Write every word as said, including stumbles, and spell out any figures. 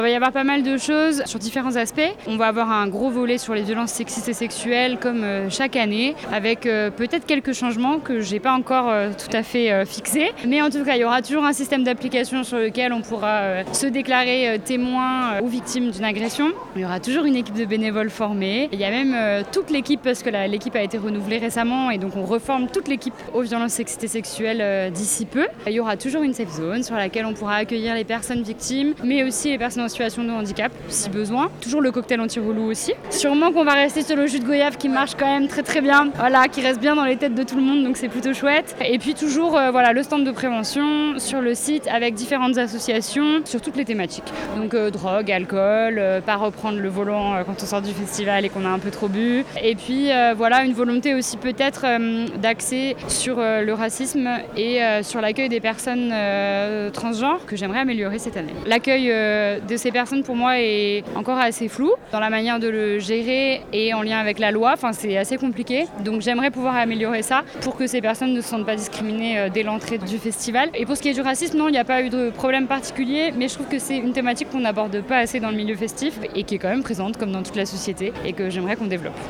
Il va y avoir pas mal de choses sur différents aspects. On va avoir un gros volet sur les violences sexistes et sexuelles comme euh, chaque année, avec euh, peut-être quelques changements que j'ai pas encore euh, tout à fait euh, fixés. Mais en tout cas, il y aura toujours un système d'application sur lequel on pourra euh, se déclarer euh, témoin euh, ou victime d'une agression. Il y aura toujours une équipe de bénévoles formée. Il y a même euh, toute l'équipe, parce que la, l'équipe a été renouvelée récemment et donc on reforme toute l'équipe aux violences sexistes et sexuelles euh, d'ici peu. Il y aura toujours une safe zone sur laquelle on pourra accueillir les personnes victimes, mais aussi les personnes en situation de handicap, si besoin. Toujours le cocktail anti-relou aussi. Sûrement qu'on va rester sur le jus de goyave qui marche quand même très très bien, voilà, qui reste bien dans les têtes de tout le monde, donc c'est plutôt chouette. Et puis toujours euh, voilà, le stand de prévention sur le site avec différentes associations sur toutes les thématiques. Donc euh, drogue, alcool, euh, pas reprendre le volant euh, quand on sort du festival et qu'on a un peu trop bu. Et puis euh, voilà, une volonté aussi peut-être euh, d'axer sur euh, le racisme et euh, sur l'accueil des personnes euh, transgenres que j'aimerais améliorer cette année. L'accueil euh, de ces personnes pour moi est encore assez flou dans la manière de le gérer et en lien avec la loi, enfin c'est assez compliqué. Donc j'aimerais pouvoir améliorer ça pour que ces personnes ne se sentent pas discriminées euh, dès l'entrée du festival. Et pour ce qui est du racisme, non, il n'y a pas eu de problème particulier, mais je trouve que c'est une thématique qu'on n'aborde pas assez dans le milieu festif et qui est quand même présente comme dans toute la société et que j'aimerais qu'on développe.